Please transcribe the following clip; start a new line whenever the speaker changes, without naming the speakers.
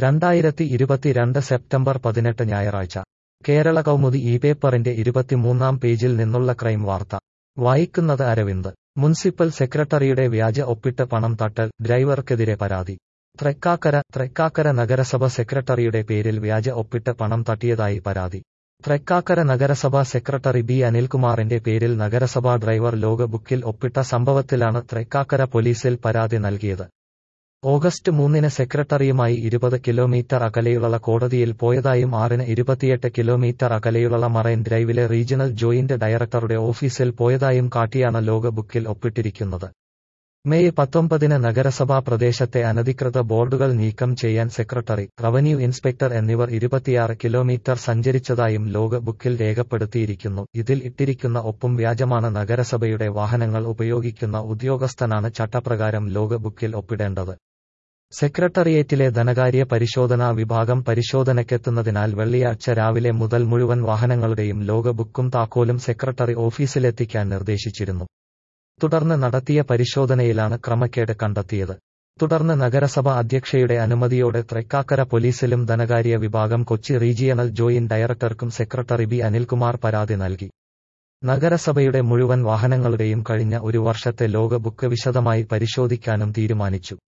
2022 September 18 ഞായറാഴ്ച കേരള കൗമുദി ഈ പേപ്പറിന്റെ 23-ാം പേജിൽ നിന്നുള്ള ക്രൈം വാർത്ത വായിക്കുന്നത് അരവിന്ദ്. മുനിസിപ്പൽ സെക്രട്ടറിയുടെ വ്യാജ ഒപ്പിട്ട് പണം തട്ടൽ, ഡ്രൈവർക്കെതിരെ പരാതി. തൃക്കാക്കര നഗരസഭ സെക്രട്ടറിയുടെ പേരിൽ വ്യാജ ഒപ്പിട്ട് പണം തട്ടിയതായി പരാതി. തൃക്കാക്കര നഗരസഭ സെക്രട്ടറി ബി അനിൽകുമാറിന്റെ പേരിൽ നഗരസഭാ ഡ്രൈവർ ലോഗ് ബുക്കിൽ ഒപ്പിട്ട സംഭവത്തിലാണ് തൃക്കാക്കര പോലീസിൽ പരാതി നൽകിയത്. ഓഗസ്റ്റ് 3-ന് സെക്രട്ടറിയുമായി 20 കിലോമീറ്റർ അകലെയുള്ള കോടതിയിൽ പോയതായും 6-ന് 28 കിലോമീറ്റർ അകലെയുള്ള മറൈൻ ഡ്രൈവിലെ റീജിയണൽ ജോയിന്റ് ഡയറക്ടറുടെ ഓഫീസിൽ പോയതായും കാട്ടിയാണ് ലോഗ് ബുക്കിൽ ഒപ്പിട്ടിരിക്കുന്നത്. മെയ് 19-ന് നഗരസഭാ പ്രദേശത്തെ അനധികൃത ബോർഡുകൾ നീക്കം ചെയ്യാൻ സെക്രട്ടറി, റവന്യൂ ഇൻസ്പെക്ടർ എന്നിവർ 26 കിലോമീറ്റർ സഞ്ചരിച്ചതായും ലോഗ് ബുക്കിൽ രേഖപ്പെടുത്തിയിരിക്കുന്നു. ഇതിൽ ഇട്ടിരിക്കുന്ന ഒപ്പും വ്യാജമാണ്. നഗരസഭയുടെ വാഹനങ്ങൾ ഉപയോഗിക്കുന്ന ഉദ്യോഗസ്ഥനാണ് ചട്ടപ്രകാരം ലോഗ് ബുക്കിൽ ഒപ്പിടേണ്ടത്. സെക്രട്ടറിയേറ്റിലെ ധനകാര്യ പരിശോധനാ വിഭാഗം പരിശോധനയ്ക്കെത്തുന്നതിനാൽ വെള്ളിയാഴ്ച രാവിലെ മുതൽ മുഴുവൻ വാഹനങ്ങളുടെയും ലോഗ് ബുക്കും താക്കോലും സെക്രട്ടറി ഓഫീസിലെത്തിക്കാൻ നിർദ്ദേശിച്ചിരുന്നു. തുടർന്ന് നടത്തിയ പരിശോധനയിലാണ് ക്രമക്കേട് കണ്ടെത്തിയത്. തുടർന്ന് നഗരസഭ അധ്യക്ഷയുടെ അനുമതിയോടെ തൃക്കാക്കര പോലീസിലും ധനകാര്യ വിഭാഗം കൊച്ചി റീജിയണൽ ജോയിന്റ് ഡയറക്ടർക്കും സെക്രട്ടറി ബി അനിൽകുമാർ പരാതി നൽകി. നഗരസഭയുടെ മുഴുവൻ വാഹനങ്ങളുടെയും കഴിഞ്ഞ ഒരു വർഷത്തെ ലോഗ് ബുക്ക് വിശദമായി പരിശോധിക്കാനും തീരുമാനിച്ചു.